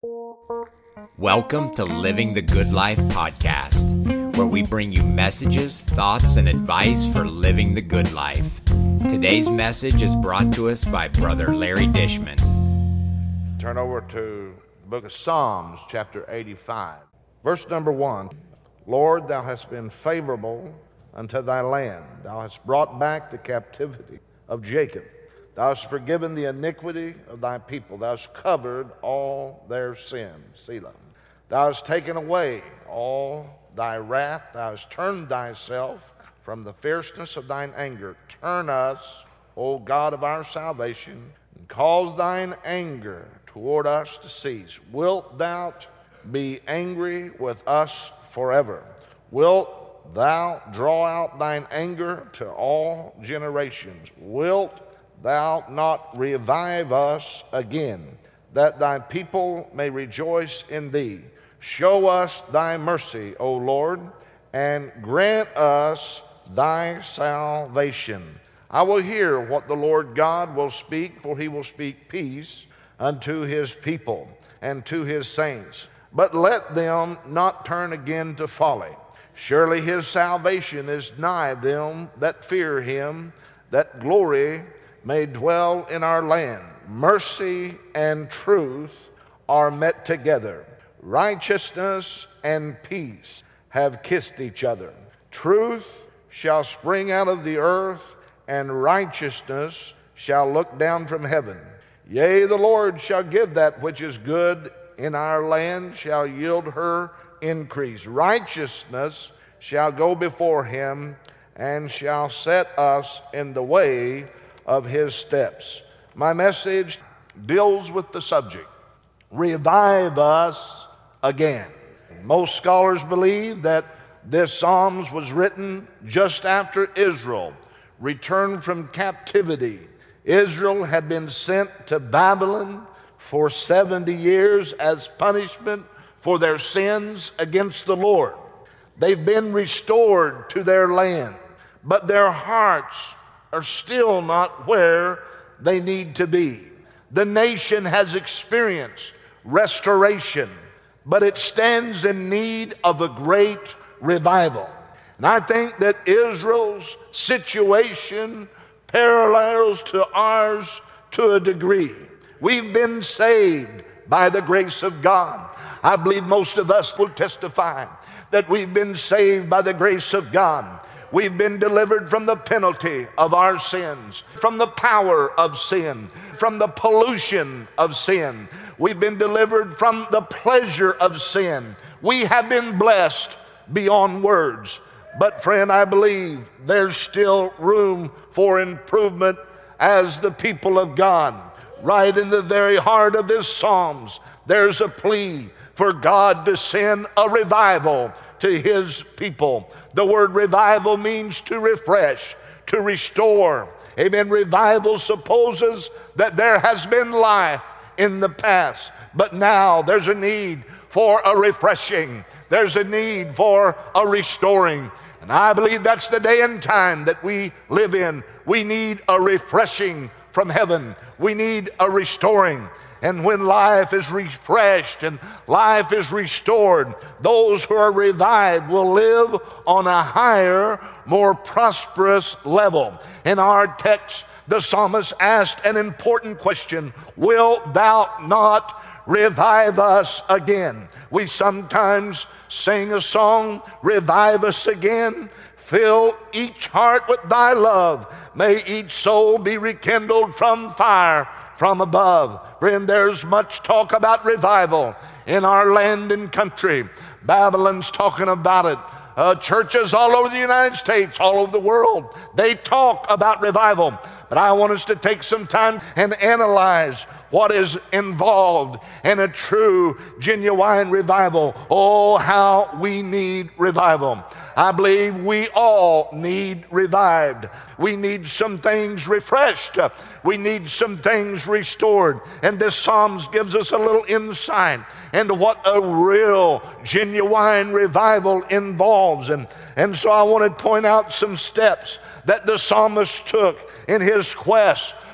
Welcome to Living the Good Life podcast, where we bring you messages, thoughts, and advice for living the good life. Today's message is brought to us by Brother Larry Dishman. Turn over to the book of Psalms, chapter 85. Verse number 1. Lord, thou hast been favorable unto thy land. Thou hast brought back the captivity of Jacob. Thou hast forgiven the iniquity of thy people. Thou hast covered all their sins. Selah. Thou hast taken away all thy wrath. Thou hast turned thyself from the fierceness of thine anger. Turn us, O God of our salvation, and cause thine anger toward us to cease. Wilt thou be angry with us forever? Wilt thou draw out thine anger to all generations? Wilt thou not revive us again, that thy people may rejoice in thee? Show us thy mercy, O Lord, and grant us thy salvation. I will hear what the Lord God will speak, for he will speak peace unto his people and to his saints. But let them not turn again to folly. Surely his salvation is nigh them that fear him, that glory may dwell in our land. Mercy and truth are met together. Righteousness and peace have kissed each other. Truth shall spring out of the earth, and righteousness shall look down from heaven. Yea, the Lord shall give that which is good in our land, shall yield her increase. Righteousness shall go before him, and shall set us in the way of his steps. My message deals with the subject, revive us again. Most scholars believe that this Psalms was written just after Israel returned from captivity. Israel had been sent to Babylon for 70 years as punishment for their sins against the Lord. They've been restored to their land, but their hearts are still not where they need to be. The nation has experienced restoration, but it stands in need of a great revival. And I think that Israel's situation parallels to ours to a degree. We've been saved by the grace of God. I believe most of us will testify that we've been saved by the grace of God. We've been delivered from the penalty of our sins, from the power of sin, from the pollution of sin. We've been delivered from the pleasure of sin. We have been blessed beyond words. But friend, I believe there's still room for improvement as the people of God. Right in the very heart of this Psalms, there's a plea for God to send a revival to his people. The word revival means to refresh, to restore. Amen. Revival supposes that there has been life in the past, but now there's a need for a refreshing. There's a need for a restoring. And I believe that's the day and time that we live in. We need a refreshing from heaven. We need a restoring. And when life is refreshed and life is restored, those who are revived will live on a higher, more prosperous level. In our text, the psalmist asked an important question: wilt thou not revive us again? We sometimes sing a song, revive us again. Fill each heart with thy love. May each soul be rekindled from fire from above. Friend, there's much talk about revival in our land and country. Babylon's talking about it. Churches all over the United States, all over the world, they talk about revival. But I want us to take some time and analyze what is involved in a true, genuine revival. Oh, how we need revival. I believe we all need revived. We need some things refreshed. We need some things restored. And this Psalms gives us a little insight into what a real, genuine revival involves. And so I want to point out some steps that the psalmist took in his quest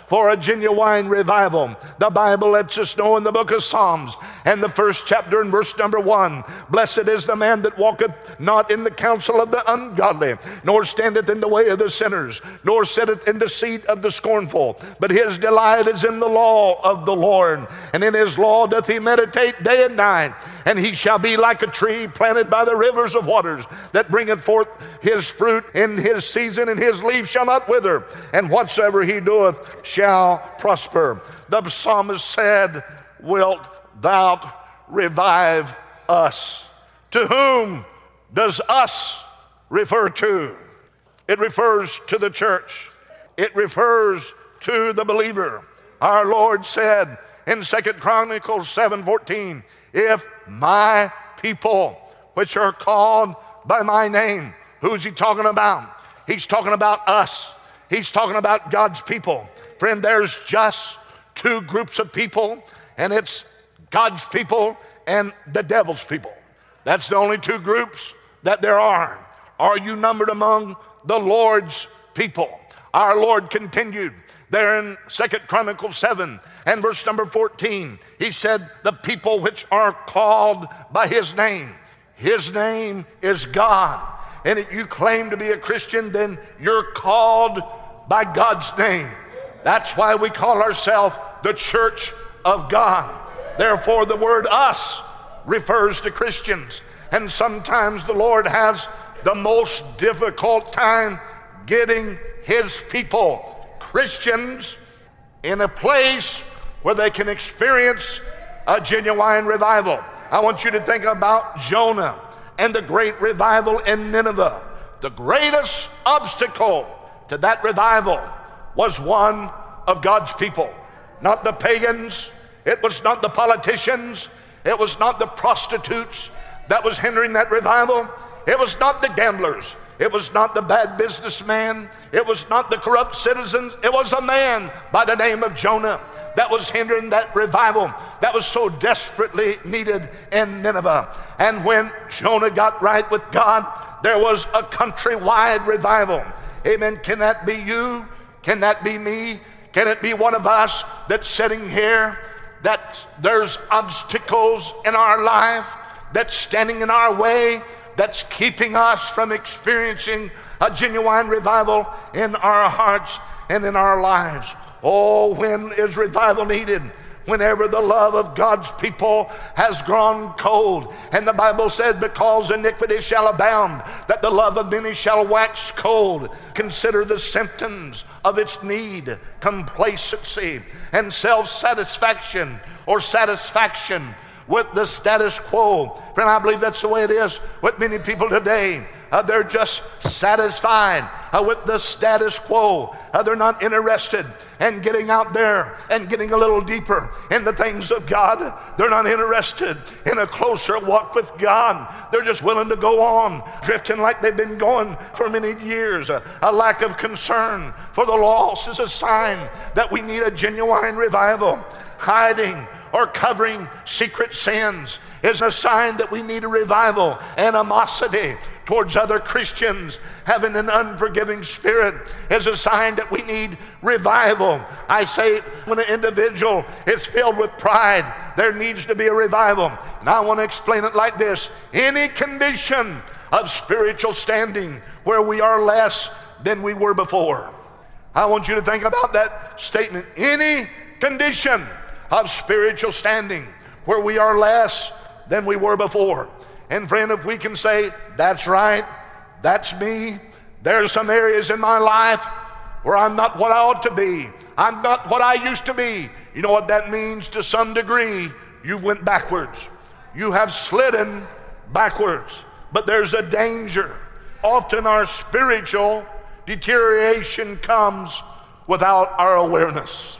for a genuine revival. The Bible lets us know in the book of Psalms and the first chapter and verse number 1, blessed is the man that walketh not in the counsel of the ungodly, nor standeth in the way of the sinners, nor sitteth in the seat of the scornful, but his delight is in the law of the Lord, and in his law doth he meditate day and night. And he shall be like a tree planted by the rivers of waters, that bringeth forth his fruit in his season, and his leaf shall not wither, and whatsoever he doeth shall prosper. The psalmist said, wilt thou revive us? To whom does us refer to? It refers to the church. It refers to the believer. Our Lord said in 2 Chronicles 7:14, if my people, which are called by my name. Who's he talking about? He's talking about us. He's talking about God's people. Friend, there's just two groups of people, and it's God's people and the devil's people. That's the only two groups that there are. Are you numbered among the Lord's people? Our Lord continued there in 2 Chronicles 7 and verse number 14. He said, the people which are called by his name. His name is God. And if you claim to be a Christian, then you're called by God's name. That's why we call ourselves the church of God. Therefore, the word us refers to Christians. And sometimes the Lord has the most difficult time getting his people, Christians, in a place where they can experience a genuine revival. I want you to think about Jonah and the great revival in Nineveh. The greatest obstacle to that revival was one of God's people. Not the pagans, it was not the politicians, it was not the prostitutes that was hindering that revival. It was not the gamblers, it was not the bad businessman, it was not the corrupt citizens. It was a man by the name of Jonah that was hindering that revival that was so desperately needed in Nineveh. And when Jonah got right with God, there was a countrywide revival. Amen. Can that be you? Can that be me? Can it be one of us that's sitting here, that there's obstacles in our life that's standing in our way, that's keeping us from experiencing a genuine revival in our hearts and in our lives? Oh, when is revival needed? Whenever the love of God's people has grown cold. And the Bible said, because iniquity shall abound, that the love of many shall wax cold. Consider the symptoms of its need: complacency and self-satisfaction, or satisfaction with the status quo. Friend, I believe that's the way it is with many people today. They're just satisfied with the status quo. They're not interested in getting out there and getting a little deeper in the things of God. They're not interested in a closer walk with God. They're just willing to go on, drifting like they've been going for many years. A lack of concern for the lost is a sign that we need a genuine revival. Hiding or covering secret sins is a sign that we need a revival. Animosity towards other Christians, having an unforgiving spirit, is a sign that we need revival. I say, when an individual is filled with pride, there needs to be a revival. And I want to explain it like this: any condition of spiritual standing where we are less than we were before. I want you to think about that statement. Any condition of spiritual standing where we are less than we were before. And friend, if we can say, that's right, that's me, there's some areas in my life where I'm not what I ought to be, I'm not what I used to be. You know what that means? To some degree, you went backwards. You have slidden backwards. But there's a danger. Often our spiritual deterioration comes without our awareness.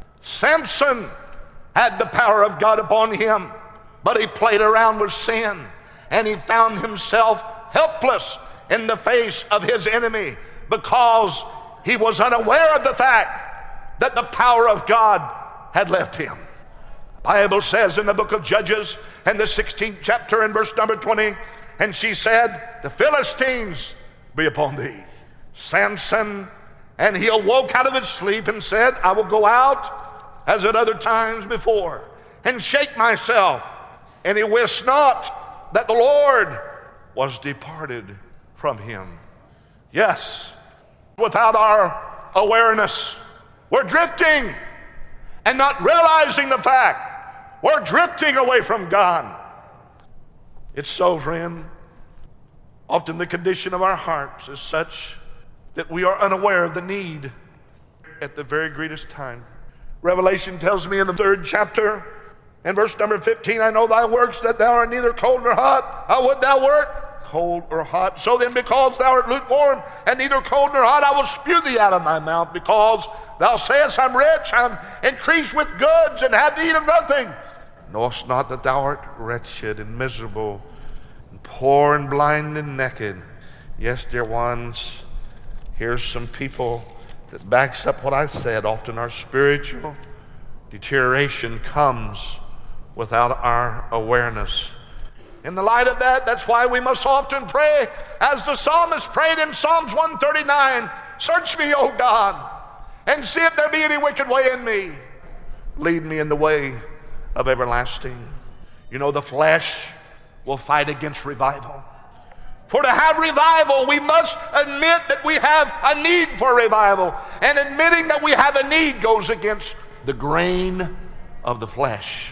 Samson had the power of God upon him, but he played around with sin, and he found himself helpless in the face of his enemy because he was unaware of the fact that the power of God had left him. The Bible says in the book of Judges, in the 16th chapter and verse number 20, and she said, the Philistines be upon thee. Samson And he awoke out of his sleep and said, I will go out as at other times before and shake myself. And he wist not that the Lord was departed from him. Yes, without our awareness, we're drifting and not realizing the fact we're drifting away from God. It's so, friend. Often the condition of our hearts is such that we are unaware of the need at the very greatest time. Revelation tells me in the 3rd chapter, and verse number 15, I know thy works, that thou art neither cold nor hot. How would thou wert? Cold or hot. So then, because thou art lukewarm and neither cold nor hot, I will spew thee out of my mouth, because thou sayest, I'm rich, I'm increased with goods, and have need of nothing. Knowest not that thou art wretched and miserable, and poor and blind and naked? Yes, dear ones, here's some people that backs up what I said. Often our spiritual deterioration comes without our awareness. In the light of that, that's why we must often pray, as the psalmist prayed in Psalms 139, search me, O God, and see if there be any wicked way in me. Lead me in the way of everlasting. You know, the flesh will fight against revival. For to have revival, we must admit that we have a need for revival. And admitting that we have a need goes against the grain of the flesh.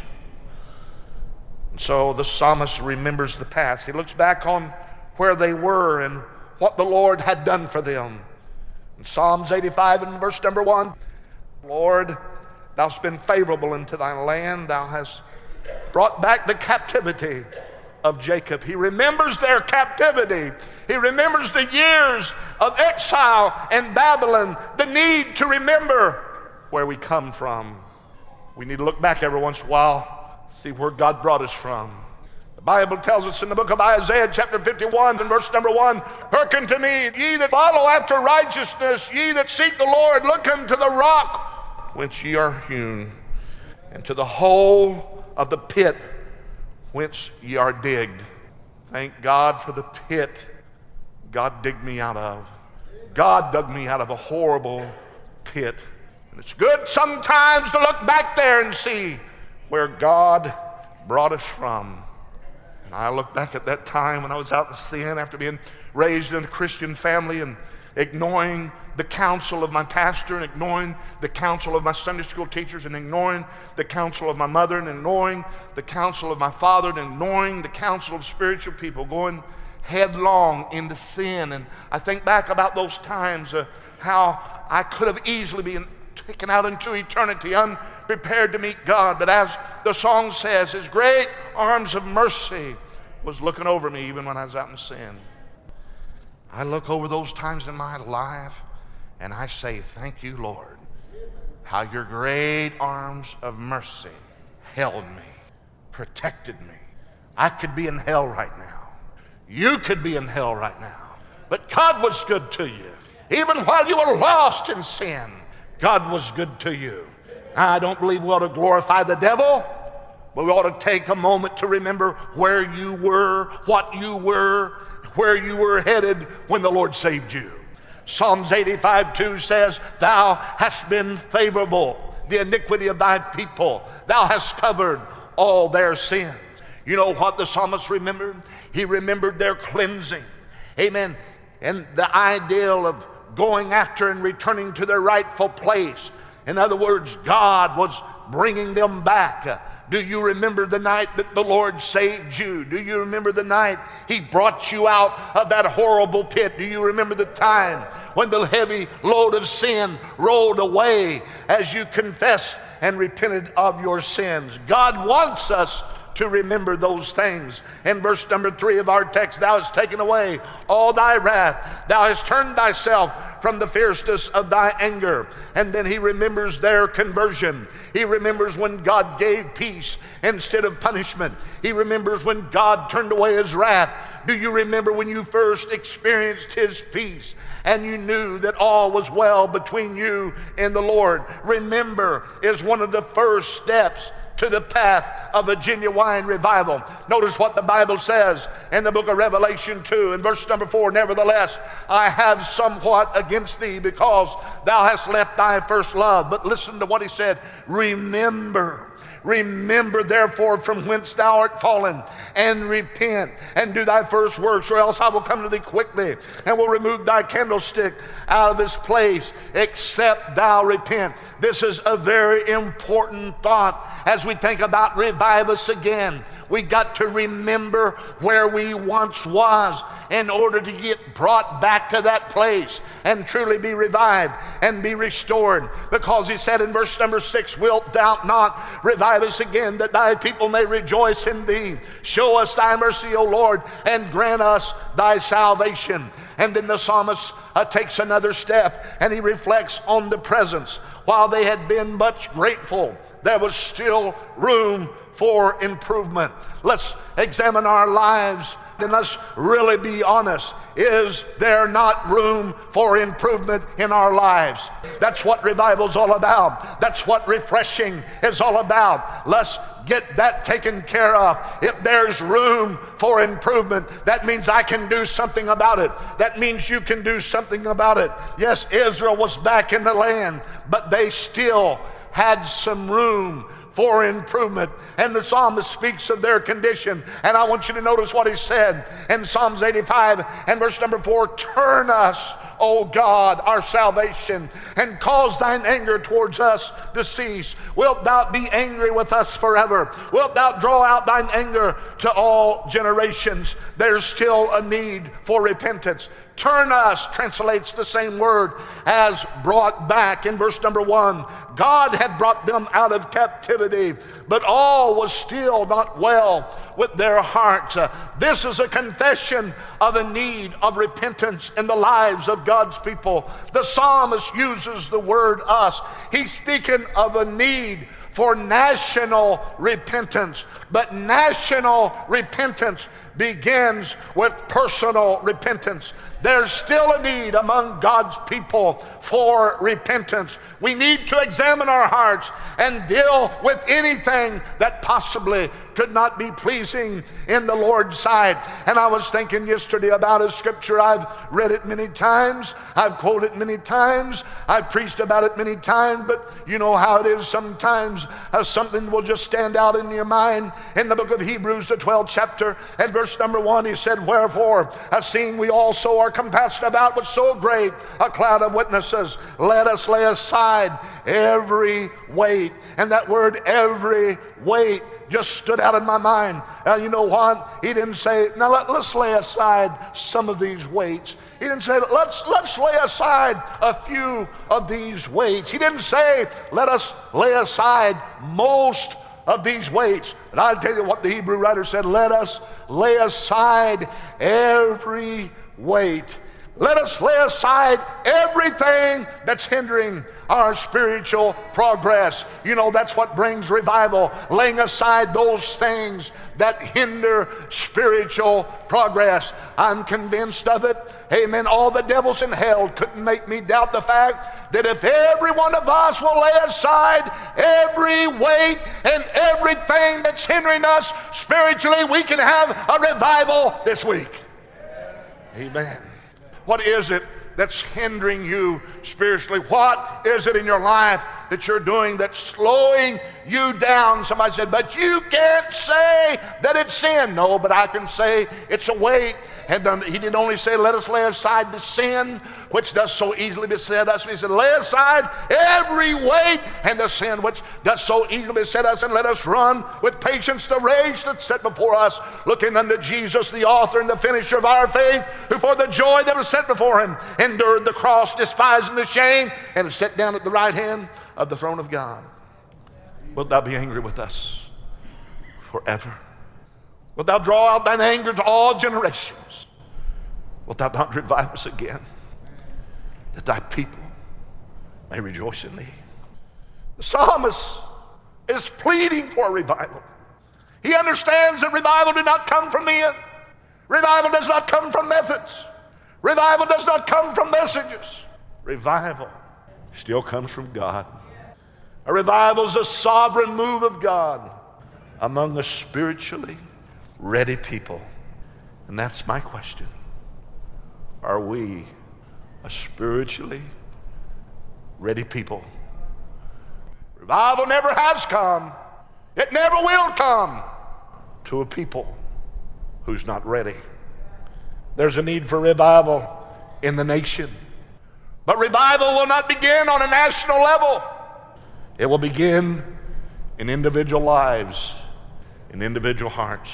And so the psalmist remembers the past. He looks back on where they were and what the Lord had done for them. In Psalms 85 and verse number 1, Lord, thou hast been favorable unto thy land. Thou hast brought back the captivity of Jacob. He remembers their captivity. He remembers the years of exile in Babylon, the need to remember where we come from. We need to look back every once in a while, see where God brought us from. The Bible tells us in the book of Isaiah chapter 51 and verse number 1, hearken to me, ye that follow after righteousness, ye that seek the Lord, look unto the rock whence ye are hewn, and to the hole of the pit whence ye are digged. Thank God for the pit God digged me out of. God dug me out of a horrible pit. And it's good sometimes to look back there and see where God brought us from. And I look back at that time when I was out in sin after being raised in a Christian family and ignoring the counsel of my pastor and ignoring the counsel of my Sunday school teachers and ignoring the counsel of my mother and ignoring the counsel of my father and ignoring the counsel of spiritual people, going headlong into sin. And I think back about those times, how I could have easily been taken out into eternity unprepared to meet God. But as the song says, his great arms of mercy was looking over me even when I was out in sin. I look over those times in my life and I say, thank you, Lord, how your great arms of mercy held me, protected me. I could be in hell right now. You could be in hell right now. But God was good to you. Even while you were lost in sin, God was good to you. I don't believe we ought to glorify the devil, but we ought to take a moment to remember where you were, what you were, where you were headed when the Lord saved you. Psalms 85:2 says, thou hast been favorable, the iniquity of thy people. Thou hast covered all their sins. You know what the psalmist remembered? He remembered their cleansing. Amen. And the ideal of going after and returning to their rightful place. In other words, God was bringing them back. Do you remember the night that the Lord saved you? Do you remember the night he brought you out of that horrible pit? Do you remember the time when the heavy load of sin rolled away as you confessed and repented of your sins? God wants us to remember those things. In verse number 3 of our text, thou hast taken away all thy wrath. Thou hast turned thyself from the fierceness of thy anger. And then he remembers their conversion. He remembers when God gave peace instead of punishment. He remembers when God turned away his wrath. Do you remember when you first experienced his peace and you knew that all was well between you and the Lord? Remember is one of the first steps to the path of a genuine revival. Notice what the Bible says in the book of Revelation 2 in verse number 4. Nevertheless, I have somewhat against thee, because thou hast left thy first love. But listen to what he said. Remember therefore from whence thou art fallen, and repent, and do thy first works, or else I will come to thee quickly, and will remove thy candlestick out of his place, except thou repent. This is a very important thought as we think about revive us again. We got to remember where we once was in order to get brought back to that place and truly be revived and be restored. Because he said in verse number 6, wilt thou not revive us again, that thy people may rejoice in thee? Show us thy mercy, O Lord, and grant us thy salvation. And then the psalmist takes another step, and he reflects on the presence. While they had been much grateful, there was still room for improvement. Let's examine our lives and let's really be honest. Is there not room for improvement in our lives? That's what revival's all about. That's what refreshing is all about. Let's get that taken care of. If there's room for improvement, that means I can do something about it. That means you can do something about it. Yes, Israel was back in the land, but they still had some room for improvement. And the psalmist speaks of their condition. And I want you to notice what he said in Psalms 85 and verse number 4. Turn us, O God, our salvation, and cause thine anger towards us to cease. Wilt thou be angry with us forever? Wilt thou draw out thine anger to all generations? There's still a need for repentance. Turn us translates the same word as brought back. In verse number 1, God had brought them out of captivity, but all was still not well with their hearts. This is a confession of a need of repentance in the lives of God's people. The psalmist uses the word us. He's speaking of a need for national repentance, but national repentance begins with personal repentance. There's still a need among God's people for repentance. We need to examine our hearts and deal with anything that possibly could not be pleasing in the Lord's sight. And I was thinking yesterday about a scripture. I've read it many times. I've quoted it many times. I've preached about it many times. But you know how it is sometimes. Something will just stand out in your mind. In the book of Hebrews, the 12th chapter, and verse number 1, he said, wherefore, seeing we also are compassed about with so great a cloud of witnesses, let us lay aside every weight. And that word every weight just stood out in my mind. You know what? He didn't say, now let's lay aside some of these weights. He didn't say, let's lay aside a few of these weights. He didn't say, let us lay aside most of these weights. But I'll tell you what the Hebrew writer said, let us lay aside every weight. Let us lay aside everything that's hindering our spiritual progress. You know, that's what brings revival, laying aside those things that hinder spiritual progress. I'm convinced of it. Amen. All the devils in hell couldn't make me doubt the fact that if every one of us will lay aside every weight and everything that's hindering us spiritually, we can have a revival this week. Amen. What is it that's hindering you spiritually? What is it in your life that you're doing that's slowing you down? Somebody said, but you can't say that it's sin. No, but I can say it's a weight. And he didn't only say, let us lay aside the sin, which does so easily beset us. He said, lay aside every weight and the sin which does so easily beset us, and let us run with patience the race that's set before us, looking unto Jesus, the author and the finisher of our faith, who for the joy that was set before him endured the cross, despising the shame, and is set down at the right hand of the throne of God. Wilt thou be angry with us forever? Wilt thou draw out thine anger to all generations? Wilt thou not revive us again, that thy people may rejoice in thee? The psalmist is pleading for a revival. He understands that revival did not come from men. Revival does not come from methods. Revival does not come from messages. Revival still comes from God. A revival is a sovereign move of God among a spiritually ready people. And that's my question. Are we a spiritually ready people? Revival never has come. It never will come to a people who's not ready. There's a need for revival in the nation. But revival will not begin on a national level. It will begin in individual lives, in individual hearts.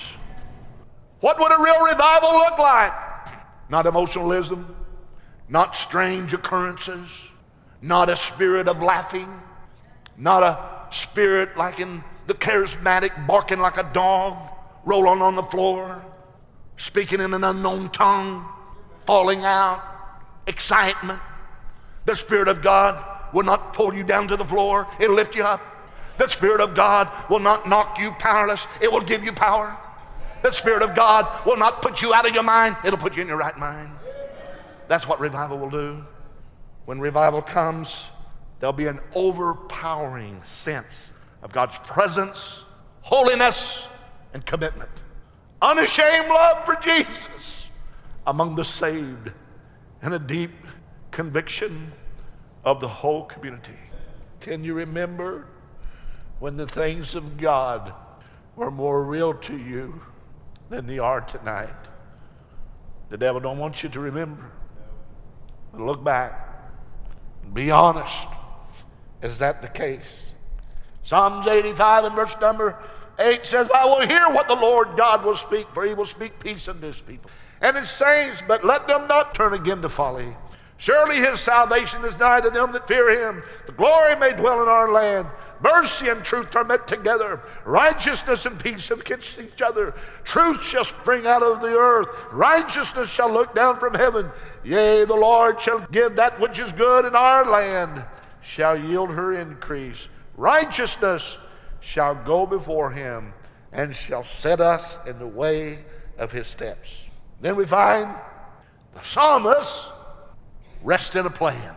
What would a real revival look like? Not emotionalism, not strange occurrences, not a spirit of laughing, not a spirit like in the charismatic barking like a dog, rolling on the floor, speaking in an unknown tongue, falling out, excitement. The Spirit of God will not pull you down to the floor. It'll lift you up. The Spirit of God will not knock you powerless. It will give you power. The Spirit of God will not put you out of your mind. It'll put you in your right mind. That's what revival will do. When revival comes, there'll be an overpowering sense of God's presence, holiness, and commitment. Unashamed love for Jesus among the saved, and a deep conviction of the whole community. Can you remember when the things of God were more real to you than they are tonight? The devil don't want you to remember. But look back and be honest. Is that the case? Psalms 85 and verse number 8 says, I will hear what the Lord God will speak, for he will speak peace unto his people. And it says, but let them not turn again to folly. Surely his salvation is nigh to them that fear him. The glory may dwell in our land. Mercy and truth are met together. Righteousness and peace have kissed each other. Truth shall spring out of the earth. Righteousness shall look down from heaven. Yea, the Lord shall give that which is good, in our land shall yield her increase. Righteousness shall go before him, and shall set us in the way of his steps. Then we find the psalmist rest in a plan.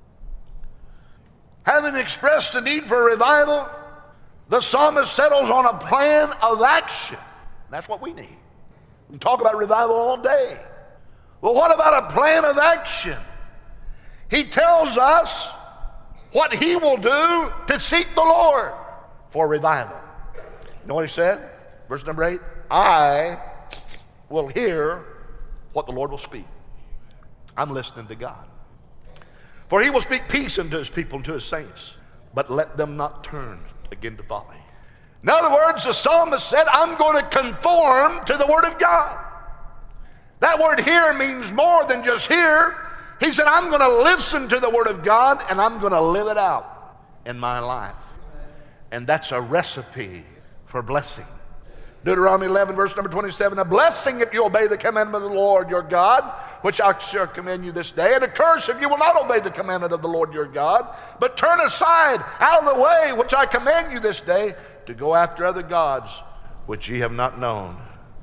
Having expressed the need for a revival, the psalmist settles on a plan of action. That's what we need. We can talk about revival all day. Well, what about a plan of action? He tells us what he will do to seek the Lord for revival. You know what he said? Verse number 8, I will hear what the Lord will speak. I'm listening to God. For he will speak peace unto his people and to his saints, but let them not turn again to folly. In other words, the psalmist said, I'm going to conform to the word of God. That word hear means more than just hear. He said, I'm going to listen to the word of God, and I'm going to live it out in my life. And that's a recipe for blessing. Deuteronomy 11, verse number 27, a blessing if you obey the commandment of the Lord your God, which I shall command you this day, and a curse if you will not obey the commandment of the Lord your God, but turn aside out of the way which I command you this day, to go after other gods which ye have not known.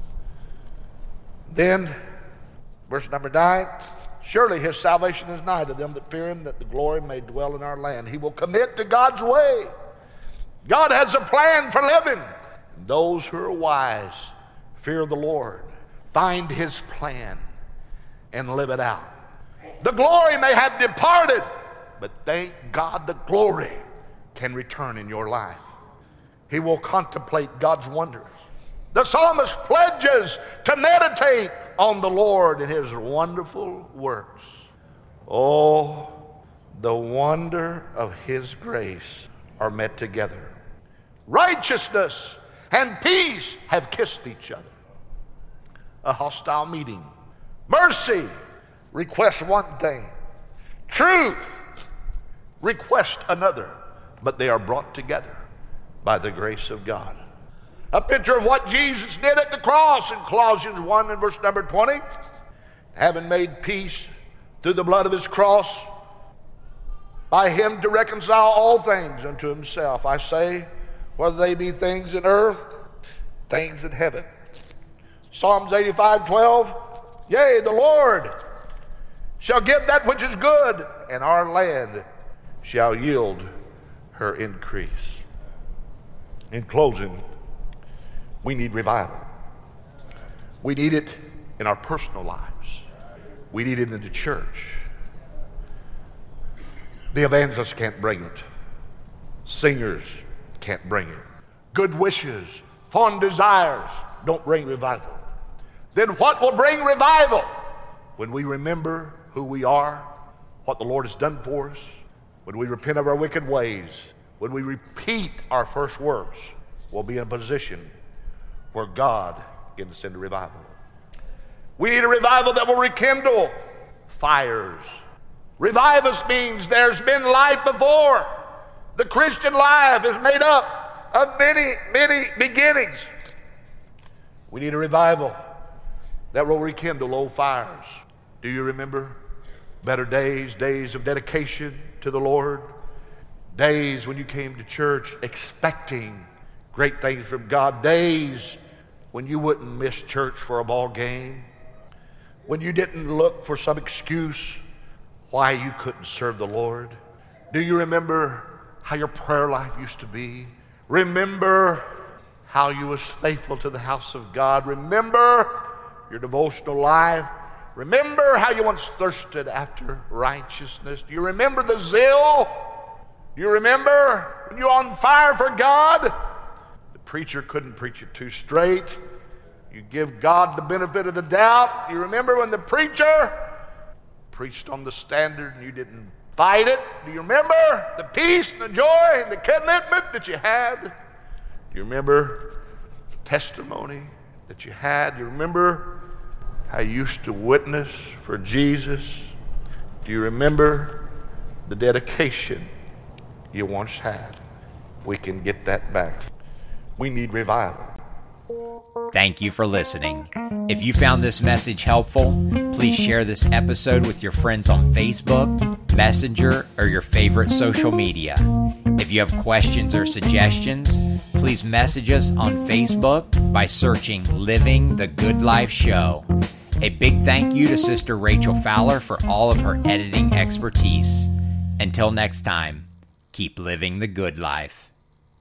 Then, verse number 9, surely his salvation is nigh to them that fear him, that the glory may dwell in our land. He will commit to God's way. God has a plan for living. Those who are wise fear the Lord, find his plan, and live it out. The glory may have departed, but thank God the glory can return in your life. He will contemplate God's wonders. The psalmist pledges to meditate on the Lord and his wonderful works. Oh, the wonder of his grace are met together. Righteousness and peace have kissed each other. A hostile meeting. Mercy requests one thing. Truth requests another. But they are brought together by the grace of God. A picture of what Jesus did at the cross in Colossians 1 and verse number 20. Having made peace through the blood of his cross, by him to reconcile all things unto himself. I say, whether they be things in earth, things in heaven. Psalms 85:12, yea, the Lord shall give that which is good, and our land shall yield her increase. In closing, we need revival. We need it in our personal lives. We need it in the church. The evangelists can't bring it. Singers can't bring it. Good wishes, fond desires don't bring revival. Then what will bring revival? When we remember who we are, what the Lord has done for us, when we repent of our wicked ways, when we repeat our first works, we'll be in a position where God gets us into revival. We need a revival that will rekindle fires. Revive us means there's been life before. The Christian life is made up of many, many beginnings. We need a revival that will rekindle old fires. Do you remember better days, days of dedication to the Lord? Days when you came to church expecting great things from God. Days when you wouldn't miss church for a ball game. When you didn't look for some excuse why you couldn't serve the Lord. Do you remember how your prayer life used to be? Remember how you was faithful to the house of God. Remember your devotional life. Remember how you once thirsted after righteousness. Do you remember the zeal? Do you remember when you were on fire for God? The preacher couldn't preach it too straight. You give God the benefit of the doubt. You remember when the preacher preached on the standard and you didn't fight it? Do you remember the peace and the joy and the commitment that you had? Do you remember the testimony that you had? Do you remember how you used to witness for Jesus? Do you remember the dedication you once had? We can get that back. We need revival. Thank you for listening. If you found this message helpful, please share this episode with your friends on Facebook, Messenger, or your favorite social media. If you have questions or suggestions, please message us on Facebook by searching Living the Good Life Show. A big thank you to Sister Rachel Fowler for all of her editing expertise. Until next time, keep living the good life.